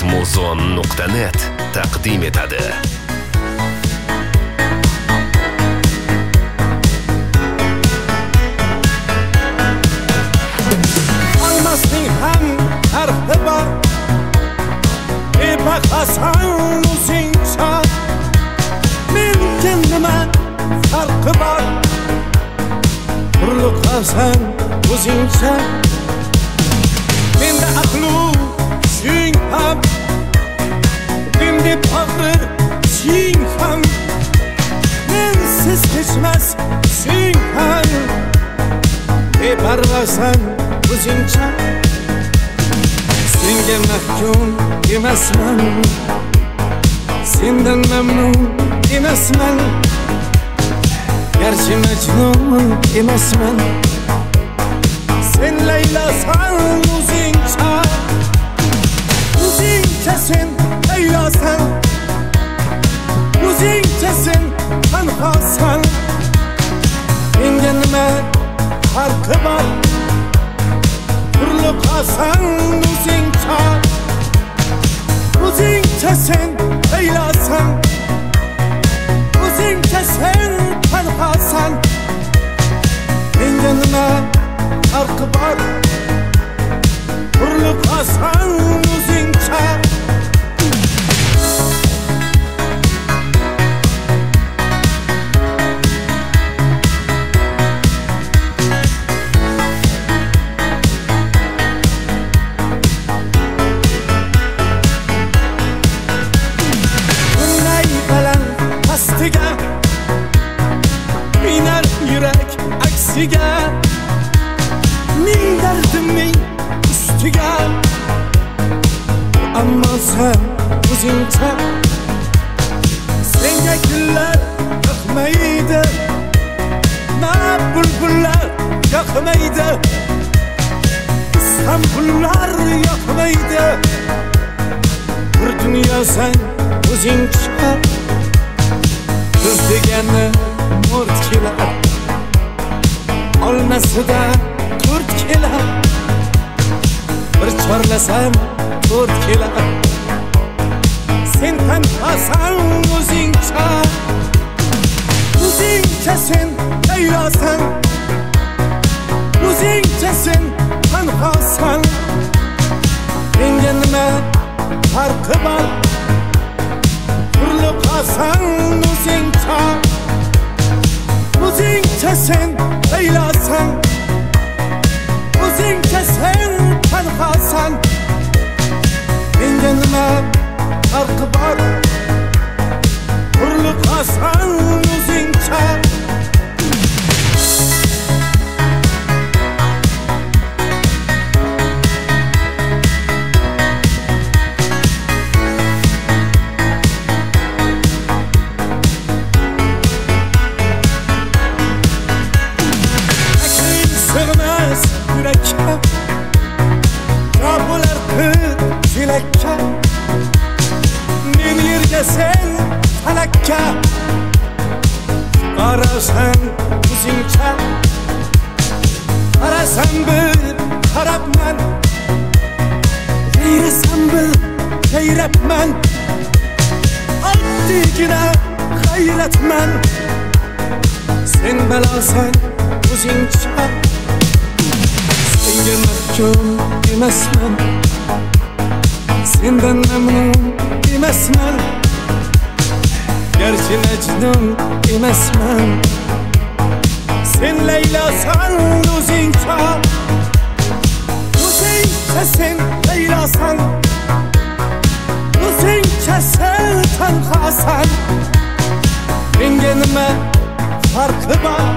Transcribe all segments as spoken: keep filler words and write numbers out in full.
muzon nuqta net taqdim etadi. Almasning ham tarixi bor, bebaqasan o'zingcha. Menga nima farqi bor, qurliqasan o'zingcha. Menda aqlu sing ham, menda bag'ri sing ham. Mensiz kechmas sing ham, beparvasan o'zingcha. Senga mahkum emasman, sendan mamnun emasman. Garchi majnun emasman, sen Laylosan o'zingcha. O'zingcha sen Laylosan, o'zingcha sen tanhosan. Menga nima farqi bor, qurliqasan o'zingcha. O'zingcha sen Laylosan, o'zingcha sen tanhosan. Menga nima farqi bor, qurliqasan o'zingcha. Bunday baland pastiga minar yurak aksiga. Ming dardimning ustiga, ammo sen o'zingcha. Senga gullar yoqmaydi, na bulbullar yoqmaydi, Istanbullar yoqmaydi. Bir dunyo sen o'zingcha. Kuz degani mo'rt kelar, olmasida to'rt kelar. Bir chorlasam to'rt kelar. Sen tanhosan o'zingcha. O'zingcha sen Laylosan, o'zingcha sen tanhosan. Menga nima farqi bor, qurliqasan o'zingcha. O'zingcha sen Laylosan, o'zingcha sen tanhosan. Menga nima farqi bor, qurliqasan o'zingcha. Sig'mas yurakka, yo bo'lar tilakka. Men yerga sen falakka, qarasan o'zingcha. Qarasam bir qarabman, yayrasam bir yayrabman. Oddiygina g'ayratman, sen balosan o'zingcha. Senga mahkum emasman, sendan mamnun emasman. Garchi majnun emasman, sen Laylosan o'zingcha. O'zingcha sen Laylosan, o'zingcha sen tanhosan. Menga nima farqi bor,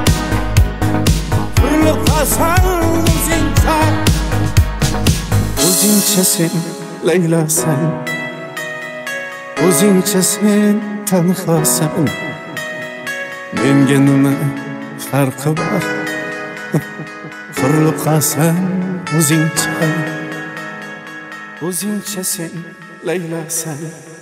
qurliqasan o'zingcha. O'zingcha sen Laylosan, o'zingcha sen tanhosan. Menga nima farqi bor, qurliqasan o'zingcha. O'zingcha sen Laylosan.